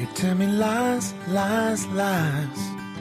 You tell me lies, lies, lies.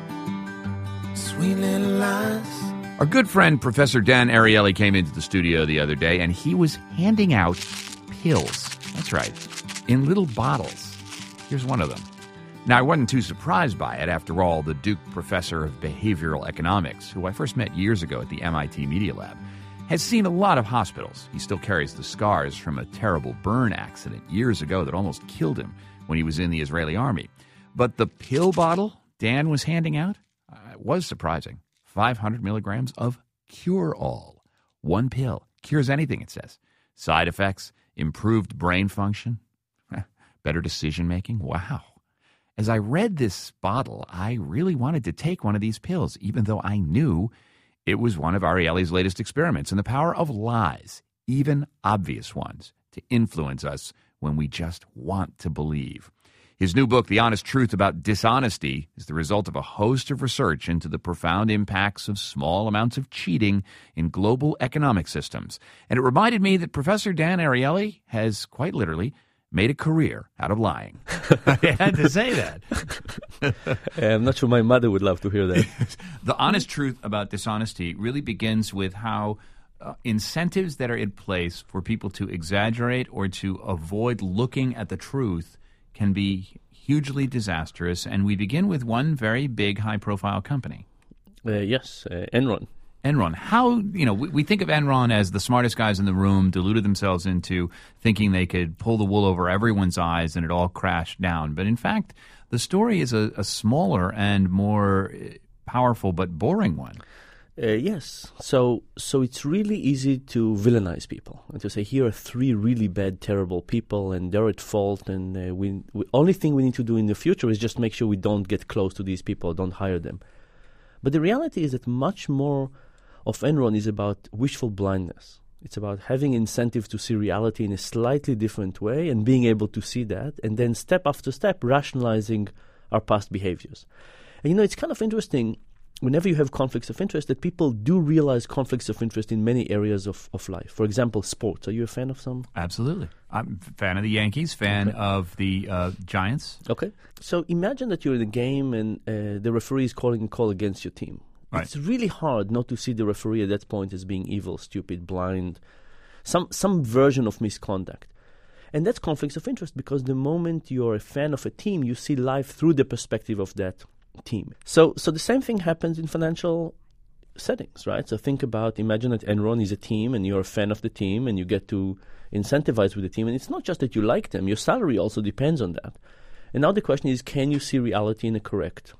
Sweet little lies. Our good friend Professor Dan Ariely came into the studio the other day, and he was handing out pills. That's right, in little bottles. Here's one of them. Now, I wasn't too surprised by it. After all, the Duke professor of behavioral economics, who I first met years ago at the MIT Media Lab, has seen a lot of hospitals. He still carries the scars from a terrible burn accident years ago that almost killed him when he was in the Israeli army. But the pill bottle Dan was handing out was surprising. 500 milligrams of Cure-All. One pill. Cures anything, it says. Side effects, improved brain function, better decision-making. Wow. As I read this bottle, I really wanted to take one of these pills, even though I knew it was one of Ariely's latest experiments in the power of lies, even obvious ones, to influence us when we just want to believe. His new book, The Honest Truth About Dishonesty, is the result of a host of research into the profound impacts of small amounts of cheating in global economic systems. And it reminded me that Professor Dan Ariely has, quite literally, made a career out of lying. I had to say that. I'm not sure my mother would love to hear that. The honest truth about dishonesty really begins with how incentives that are in place for people to exaggerate or to avoid looking at the truth can be hugely disastrous. And we begin with one very big, high-profile company. Yes, Enron. Enron. How, we think of Enron as the smartest guys in the room, deluded themselves into thinking they could pull the wool over everyone's eyes and it all crashed down. But in fact, the story is a smaller and more powerful but boring one. Yes. So it's really easy to villainize people and to say, here are three really bad, terrible people and they're at fault, and we only thing we need to do in the future is just make sure we don't get close to these people, don't hire them. But the reality is that much more of Enron is about wishful blindness. It's about having incentive to see reality in a slightly different way and being able to see that, and then step after step rationalizing our past behaviors. And it's kind of interesting whenever you have conflicts of interest that people do realize conflicts of interest in many areas of life. For example, sports. Are you a fan of some? Absolutely. I'm a fan of the Yankees, fan of the Giants. Okay. So imagine that you're in a game and the referee is calling a call against your team. Right. It's really hard not to see the referee at that point as being evil, stupid, blind, some version of misconduct. And that's conflicts of interest because the moment you're a fan of a team, you see life through the perspective of that team. So the same thing happens in financial settings, right? So imagine that Enron is a team and you're a fan of the team and you get to incentivize with the team. And it's not just that you like them, your salary also depends on that. And now the question is, can you see reality in a correct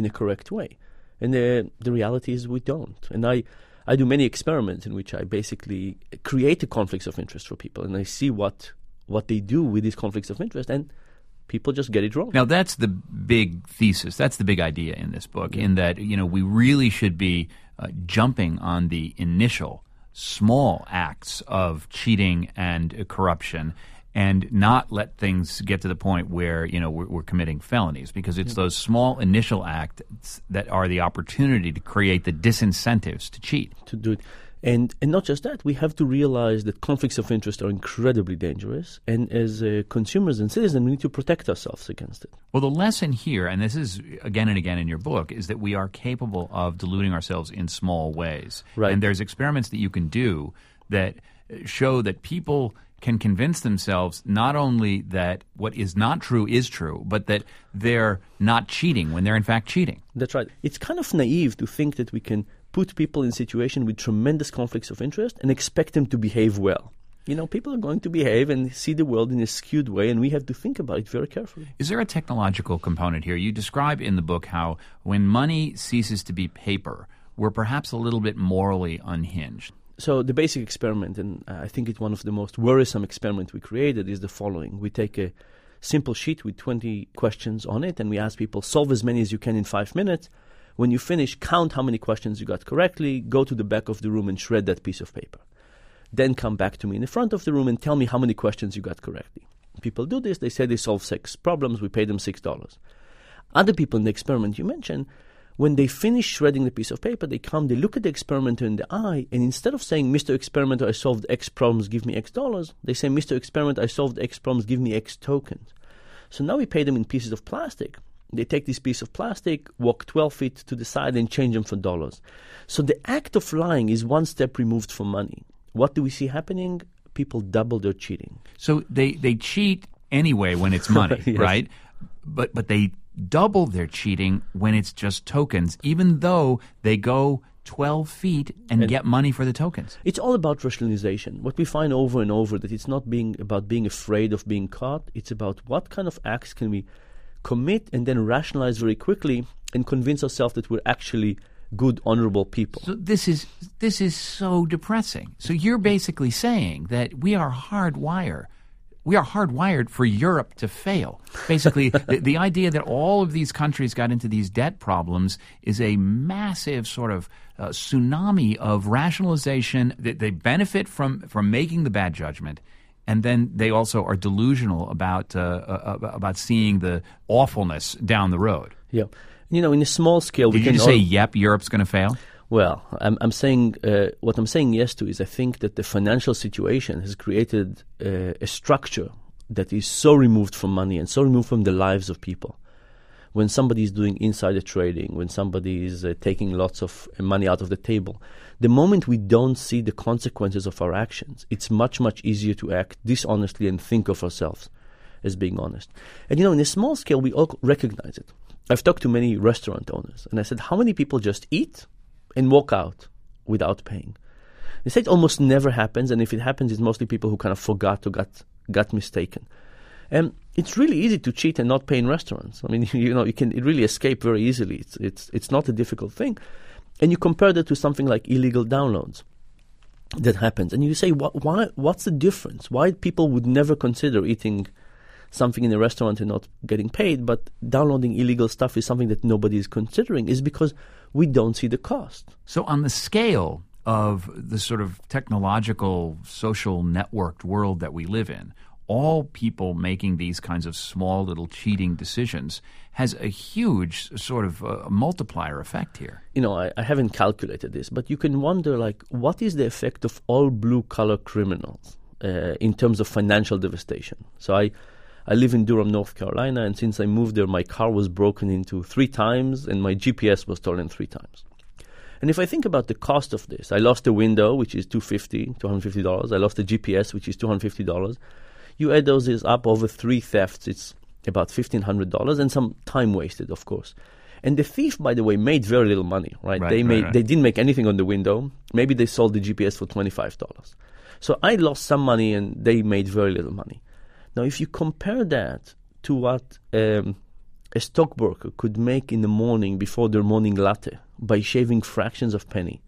way? And the reality is we don't. And I do many experiments in which I basically create the conflicts of interest for people, and I see what they do with these conflicts of interest, and people just get it wrong. Now, that's the big thesis. That's the big idea in this book, in that, we really should be jumping on the initial small acts of cheating and corruption and not let things get to the point where, we're committing felonies, because it's those small initial acts that are the opportunity to create the disincentives to cheat. To do it. And not just that, we have to realize that conflicts of interest are incredibly dangerous, and as consumers and citizens, we need to protect ourselves against it. Well, the lesson here, and this is again and again in your book, is that we are capable of deluding ourselves in small ways. Right. And there's experiments that you can do that show that people can convince themselves not only that what is not true is true, but that they're not cheating when they're in fact cheating. That's right. It's kind of naive to think that we can put people in situations with tremendous conflicts of interest and expect them to behave well. People are going to behave and see the world in a skewed way, and we have to think about it very carefully. Is there a technological component here? You describe in the book how when money ceases to be paper, we're perhaps a little bit morally unhinged. So the basic experiment, and I think it's one of the most worrisome experiments we created, is the following. We take a simple sheet with 20 questions on it, and we ask people, solve as many as you can in 5 minutes. When you finish, count how many questions you got correctly, go to the back of the room and shred that piece of paper. Then come back to me in the front of the room and tell me how many questions you got correctly. People do this. They say they solve 6 problems. We pay them $6. Other people in the experiment you mentioned, when they finish shredding the piece of paper, they look at the experimenter in the eye, and instead of saying, Mr. Experimenter, I solved X problems, give me X dollars, they say, Mr. Experimenter, I solved X problems, give me X tokens. So now we pay them in pieces of plastic. They take this piece of plastic, walk 12 feet to the side, and change them for dollars. So the act of lying is one step removed from money. What do we see happening? People double their cheating. So they cheat anyway when it's money, Yes. right? But they double their cheating when it's just tokens, even though they go 12 feet and get money for the tokens. It's all about rationalization. What we find over and over, that it's not about being afraid of being caught. It's about what kind of acts can we commit and then rationalize very quickly and convince ourselves that we're actually good, honorable people. So this is so depressing. So you're basically saying that we are hardwired for Europe to fail. Basically, the idea that all of these countries got into these debt problems is a massive sort of tsunami of rationalization. That they benefit from making the bad judgment, and then they also are delusional about seeing the awfulness down the road. Yeah. In a small scale, Did you just say, yep, Europe's going to fail? Well, I'm saying what I'm saying yes to is I think that the financial situation has created a structure that is so removed from money and so removed from the lives of people. When somebody is doing insider trading, when somebody is taking lots of money out of the table, the moment we don't see the consequences of our actions, it's much, much easier to act dishonestly and think of ourselves as being honest. And, in a small scale, we all recognize it. I've talked to many restaurant owners, and I said, how many people just eat and walk out without paying? They say it almost never happens, and if it happens, it's mostly people who kind of forgot or got mistaken. And it's really easy to cheat and not pay in restaurants. I mean, you can really escape very easily. It's not a difficult thing. And you compare that to something like illegal downloads that happens, and you say, what's the difference? Why people would never consider eating something in a restaurant and not getting paid, but downloading illegal stuff is something that nobody is considering, is because we don't see the cost. So on the scale of the sort of technological, social networked world that we live in, all people making these kinds of small little cheating decisions has a huge sort of multiplier effect here. I haven't calculated this, but you can wonder, what is the effect of all blue-collar criminals in terms of financial devastation? So I live in Durham, North Carolina, and since I moved there, my car was broken into 3 times and my GPS was stolen 3 times. And if I think about the cost of this, I lost a window, which is $250. I lost a GPS, which is $250. You add those up over 3 thefts, it's about $1,500 and some time wasted, of course. And the thief, by the way, made very little money, right? They didn't make anything on the window. Maybe they sold the GPS for $25. So I lost some money and they made very little money. Now, if you compare that to what a stockbroker could make in the morning before their morning latte by shaving fractions of penny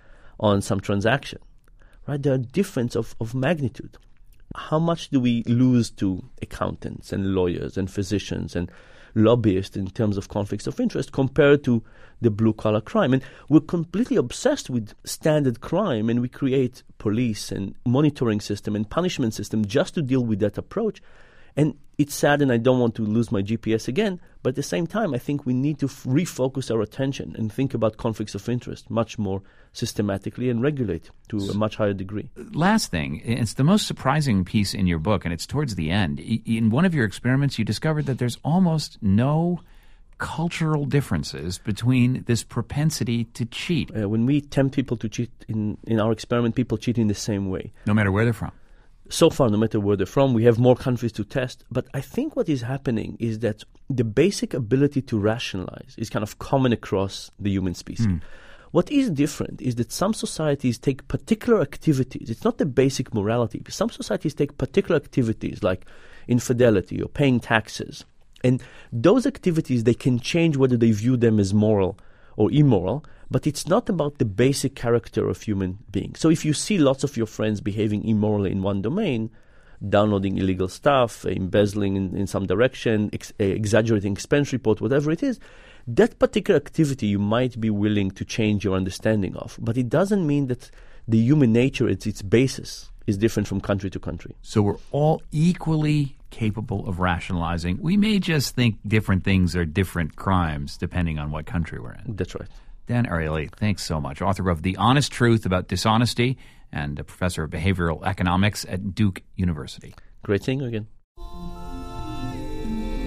on some transaction, right? There are difference of magnitude. How much do we lose to accountants and lawyers and physicians and lobbyists in terms of conflicts of interest compared to the blue-collar crime? And we're completely obsessed with standard crime, and we create police and monitoring system and punishment system just to deal with that approach. And it's sad, and I don't want to lose my GPS again, but at the same time, I think we need to refocus our attention and think about conflicts of interest much more systematically and regulate to a much higher degree. Last thing, it's the most surprising piece in your book, and it's towards the end. In one of your experiments, you discovered that there's almost no cultural differences between this propensity to cheat. When we tempt people to cheat in our experiment, people cheat in the same way. No matter where they're from. So far, no matter where they're from, we have more countries to test. But I think what is happening is that the basic ability to rationalize is kind of common across the human species. What is different is that some societies take particular activities. It's not the basic morality. But some societies take particular activities like infidelity or paying taxes. And those activities, they can change whether they view them as moral or immoral, but it's not about the basic character of human beings. So if you see lots of your friends behaving immorally in one domain, downloading illegal stuff, embezzling in some direction, exaggerating expense report, whatever it is, that particular activity you might be willing to change your understanding of. But it doesn't mean that the human nature, its basis, is different from country to country. So we're all equally capable of rationalizing. We may just think different things are different crimes depending on what country we're in. That's right. Dan Ariely, thanks so much. Author of The Honest Truth About Dishonesty and a professor of behavioral economics at Duke University. Great seeing you again.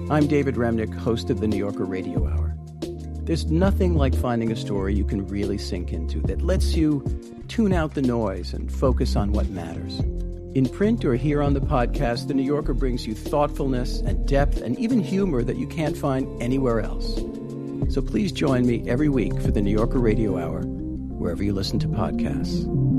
I'm David Remnick, host of the New Yorker Radio Hour. There's nothing like finding a story you can really sink into that lets you tune out the noise and focus on what matters. In print or here on the podcast, The New Yorker brings you thoughtfulness and depth and even humor that you can't find anywhere else. So please join me every week for the New Yorker Radio Hour, wherever you listen to podcasts.